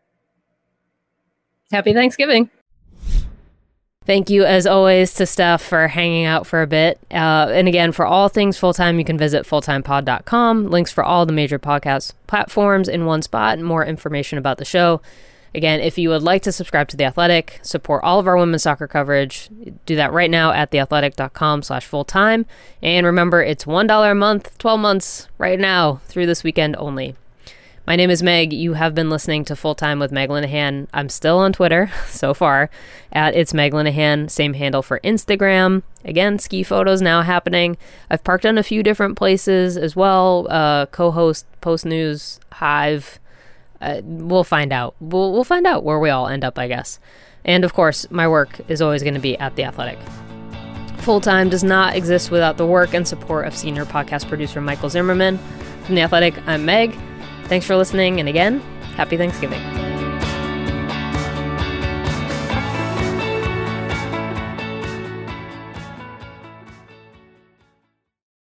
Happy Thanksgiving. Thank you, as always, to Steph for hanging out for a bit. Uh, and again, for all things full-time, you can visit full time pod dot com. Links for all the major podcast platforms in one spot, and more information about the show. Again, if you would like to subscribe to The Athletic, support all of our women's soccer coverage, do that right now at theathletic dot com slash full-time. And remember, it's one dollar a month, twelve months right now through this weekend only. My name is Meg. You have been listening to Full Time with Meg Linehan. I'm still on Twitter so far at It's Meg Linehan. Same handle for Instagram. Again, ski photos now happening. I've parked on a few different places as well. Uh, co-host Post News, Hive. Uh, we'll find out. We'll, we'll find out where we all end up, I guess. And of course, my work is always going to be at The Athletic. Full Time does not exist without the work and support of senior podcast producer Michael Zimmerman. From The Athletic, I'm Meg. Thanks for listening, and again, happy Thanksgiving.